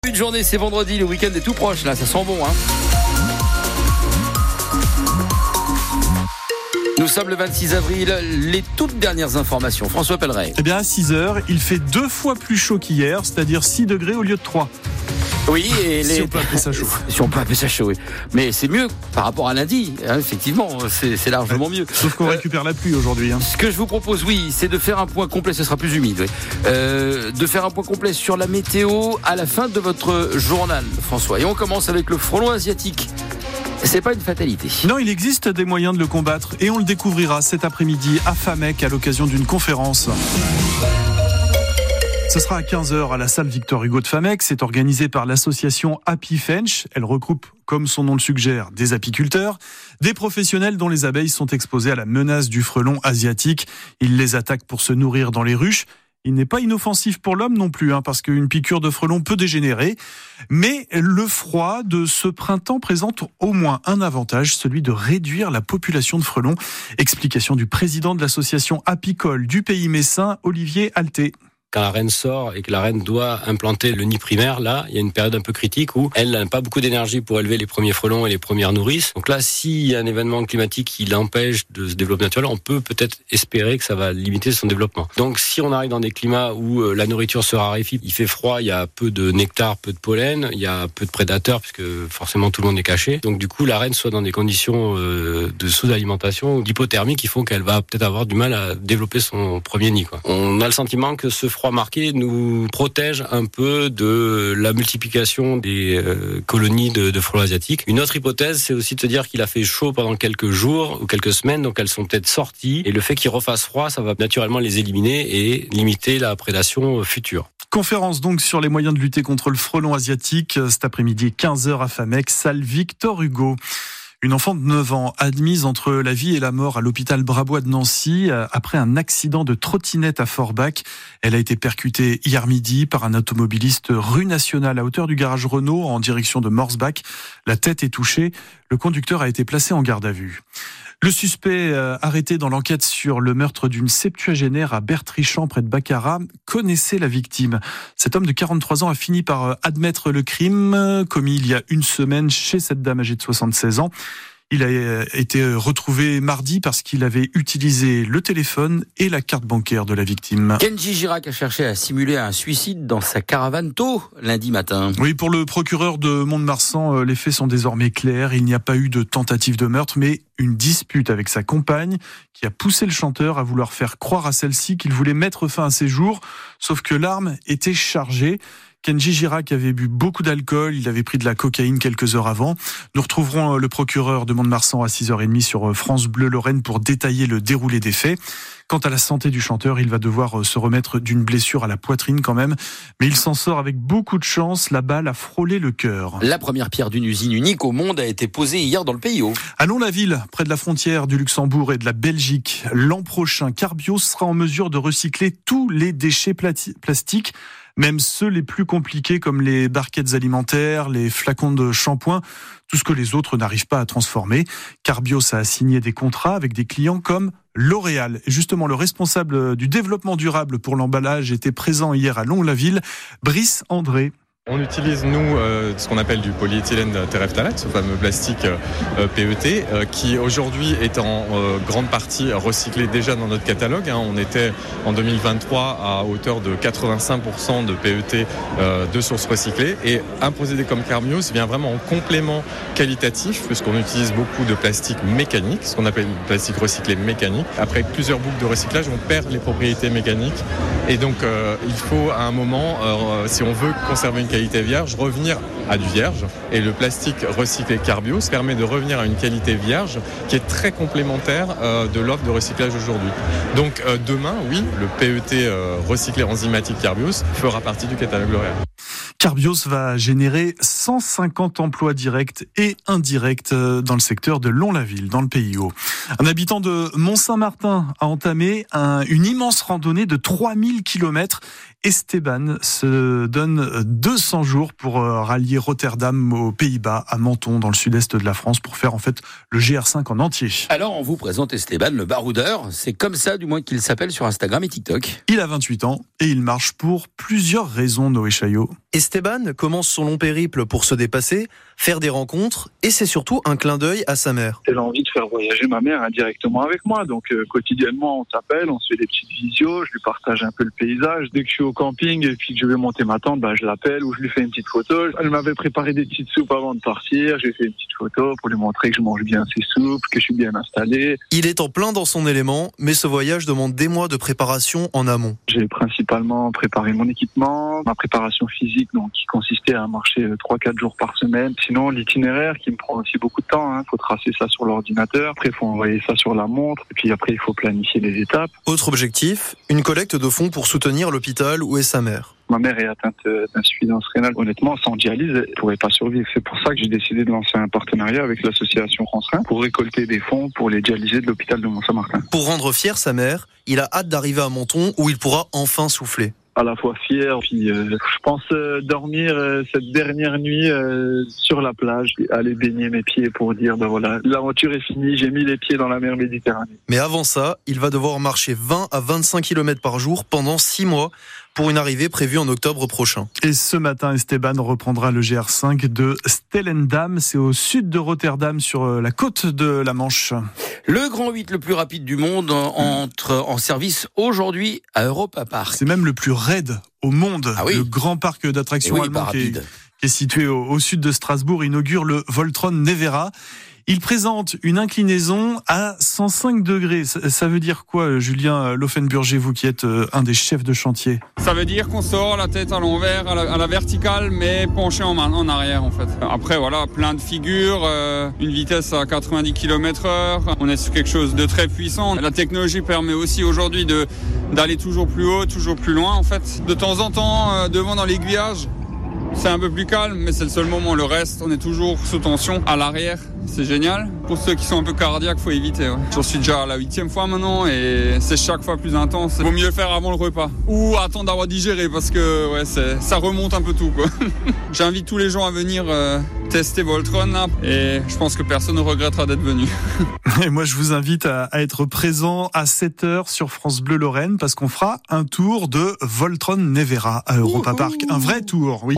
Une journée, c'est vendredi, le week-end est tout proche, là, ça sent bon, hein. Nous sommes le 26 avril, les toutes dernières informations. François Pelleret. Eh bien, à 6h, il fait 2 fois plus chaud qu'hier, c'est-à-dire 6 degrés au lieu de 3. Oui, et si on peut appeler ça chaud. Si on peut appeler ça chaud, oui. Mais c'est mieux par rapport à lundi, hein, effectivement, c'est largement mieux. Sauf qu'on récupère la pluie aujourd'hui. Ce que je vous propose, oui, c'est de faire un point complet, ce sera plus humide, oui. De faire un point complet sur la météo à la fin de votre journal, François. Et on commence avec le frelon asiatique. C'est pas une fatalité. Non, il existe des moyens de le combattre et on le découvrira cet après-midi à Famec à l'occasion d'une conférence. Ce sera à 15h à la salle Victor Hugo de Famec. C'est organisé par l'association Happy Fench. Elle regroupe, comme son nom le suggère, des apiculteurs, des professionnels dont les abeilles sont exposées à la menace du frelon asiatique. Ils les attaquent pour se nourrir dans les ruches. Il n'est pas inoffensif pour l'homme non plus, parce qu'une piqûre de frelon peut dégénérer. Mais le froid de ce printemps présente au moins un avantage, celui de réduire la population de frelons. Explication du président de l'association apicole du Pays Messin, Olivier Alté. Quand la reine sort et que la reine doit implanter le nid primaire, là, il y a une période un peu critique où elle n'a pas beaucoup d'énergie pour élever les premiers frelons et les premières nourrices. Donc là, s'il y a un événement climatique qui l'empêche de se développer naturellement, on peut peut-être espérer que ça va limiter son développement. Donc si on arrive dans des climats où la nourriture se raréfie, il fait froid, il y a peu de nectar, peu de pollen, il y a peu de prédateurs puisque forcément tout le monde est caché. Donc du coup, la reine soit dans des conditions de sous-alimentation ou d'hypothermie qui font qu'elle va peut-être avoir du mal à développer son premier nid, quoi. On a le sentiment que ce froid marqué nous protège un peu de la multiplication des colonies de frelons asiatiques. Une autre hypothèse, c'est aussi de se dire qu'il a fait chaud pendant quelques jours ou quelques semaines, donc elles sont peut-être sorties. Et le fait qu'il refasse froid, ça va naturellement les éliminer et limiter la prédation future. Conférence donc sur les moyens de lutter contre le frelon asiatique. Cet après-midi, 15h à Famec, salle Victor Hugo. Une enfant de 9 ans admise entre la vie et la mort à l'hôpital Brabois de Nancy après un accident de trottinette à Forbach. Elle a été percutée hier midi par un automobiliste rue Nationale à hauteur du garage Renault en direction de Morsbach. La tête est touchée. Le conducteur a été placé en garde à vue. Le suspect arrêté dans l'enquête sur le meurtre d'une septuagénaire à Bertrichamp près de Baccarat connaissait la victime. Cet homme de 43 ans a fini par admettre le crime commis il y a une semaine chez cette dame âgée de 76 ans. Il a été retrouvé mardi parce qu'il avait utilisé le téléphone et la carte bancaire de la victime. Kenji Girac a cherché à simuler un suicide dans sa caravane tôt lundi matin. Oui, pour le procureur de Mont-de-Marsan, les faits sont désormais clairs. Il n'y a pas eu de tentative de meurtre, mais une dispute avec sa compagne qui a poussé le chanteur à vouloir faire croire à celle-ci qu'il voulait mettre fin à ses jours, sauf que l'arme était chargée. Kenji Girac avait bu beaucoup d'alcool, il avait pris de la cocaïne quelques heures avant. Nous retrouverons le procureur de Mont-de-Marsan à 6h30 sur France Bleu Lorraine pour détailler le déroulé des faits. Quant à la santé du chanteur, il va devoir se remettre d'une blessure à la poitrine quand même, mais il s'en sort avec beaucoup de chance, la balle a frôlé le cœur. La première pierre d'une usine unique au monde a été posée hier dans le Pays Haut. À Lons-la-Ville, près de la frontière du Luxembourg et de la Belgique, l'an prochain, Carbios sera en mesure de recycler tous les déchets plastiques, même ceux les plus compliqués comme les barquettes alimentaires, les flacons de shampoing, tout ce que les autres n'arrivent pas à transformer. Carbios a signé des contrats avec des clients comme L'Oréal. Justement, le responsable du développement durable pour l'emballage était présent hier à Lons-la-Ville, Brice André. On utilise, nous, ce qu'on appelle du polyéthylène terephthalate, ce fameux plastique PET, qui aujourd'hui est en grande partie recyclé déjà dans notre catalogue. On était en 2023 à hauteur de 85% de PET de sources recyclées. Et un procédé comme Carbios vient vraiment en complément qualitatif, puisqu'on utilise beaucoup de plastique mécanique, ce qu'on appelle le plastique recyclé mécanique. Après plusieurs boucles de recyclage, on perd les propriétés mécaniques. Et donc, il faut à un moment, si on veut conserver une qualité vierge, revenir à du vierge. Et le plastique recyclé Carbios permet de revenir à une qualité vierge qui est très complémentaire de l'offre de recyclage aujourd'hui. Donc demain, oui, le PET recyclé enzymatique Carbios fera partie du catalogue L'Oréal. Carbios va générer 150 emplois directs et indirects dans le secteur de Lons-la-Ville, dans le Pays Haut. Un habitant de Mont-Saint-Martin a entamé une immense randonnée de 3000 km. Esteban se donne 200 jours pour rallier Rotterdam aux Pays-Bas, à Menton, dans le sud-est de la France, pour faire en fait le GR5 en entier. Alors on vous présente Esteban, le baroudeur. C'est comme ça du moins qu'il s'appelle sur Instagram et TikTok. Il a 28 ans et il marche pour plusieurs raisons, Noé Chaillot. Esteban commence son long périple pour se dépasser, faire des rencontres et c'est surtout un clin d'œil à sa mère. Elle a envie de faire voyager ma mère indirectement avec moi. Donc quotidiennement on s'appelle, on se fait des petites visios, je lui partage un peu le paysage. Dès que je suis au camping et puis que je vais monter ma tente, je l'appelle ou je lui fais une petite photo. Elle m'avait préparé des petites soupes avant de partir. J'ai fait une petite photo pour lui montrer que je mange bien ses soupes, que je suis bien installé. Il est en plein dans son élément, mais ce voyage demande des mois de préparation en amont. J'ai principalement préparé mon équipement, ma préparation physique, donc qui consistait à marcher 3-4 jours par semaine. Sinon, l'itinéraire qui me prend aussi beaucoup de temps, faut tracer ça sur l'ordinateur. Après, il faut envoyer ça sur la montre. Et puis après, il faut planifier les étapes. Autre objectif, une collecte de fonds pour soutenir l'hôpital où est sa mère. Ma mère est atteinte d'insuffisance rénale. Honnêtement, sans dialyse, elle ne pourrait pas survivre. C'est pour ça que j'ai décidé de lancer un partenariat avec l'association France Rein pour récolter des fonds pour les dialysés de l'hôpital de Mont-Saint-Martin. Pour rendre fière sa mère, il a hâte d'arriver à Menton où il pourra enfin souffler. À la fois fier, puis je pense dormir cette dernière nuit sur la plage, aller baigner mes pieds pour dire voilà, l'aventure est finie, j'ai mis les pieds dans la mer Méditerranée. Mais avant ça, il va devoir marcher 20 à 25 km par jour pendant 6 mois pour une arrivée prévue en octobre prochain. Et ce matin, Esteban reprendra le GR5 de Stellendam. C'est au sud de Rotterdam, sur la côte de la Manche. Le Grand 8 le plus rapide du monde entre en service aujourd'hui à Europa Park. C'est même le plus raide au monde. Ah oui. Le grand parc d'attractions allemand qui est situé au sud de Strasbourg inaugure le Voltron Nevera. Il présente une inclinaison à 105 degrés. Ça veut dire quoi, Julien Laufenburger, vous qui êtes un des chefs de chantier? Ça veut dire qu'on sort la tête à l'envers, à la verticale, mais penché en arrière en fait. Après voilà, plein de figures, une vitesse à 90 km/h. On est sur quelque chose de très puissant. La technologie permet aussi aujourd'hui d'aller toujours plus haut, toujours plus loin en fait. De temps en temps, devant dans l'aiguillage, c'est un peu plus calme, mais c'est le seul moment. Le reste, on est toujours sous tension. À l'arrière, c'est génial. Pour ceux qui sont un peu cardiaques, faut éviter. Ouais. J'en suis déjà à la 8e fois maintenant et c'est chaque fois plus intense. Vaut mieux le faire avant le repas ou attendre d'avoir digéré parce que ça remonte un peu tout, quoi. J'invite tous les gens à venir tester Voltron là, et je pense que personne ne regrettera d'être venu. Et moi, je vous invite à être présent à 7h sur France Bleu Lorraine parce qu'on fera un tour de Voltron Nevera à Europa Park. Un vrai tour, oui.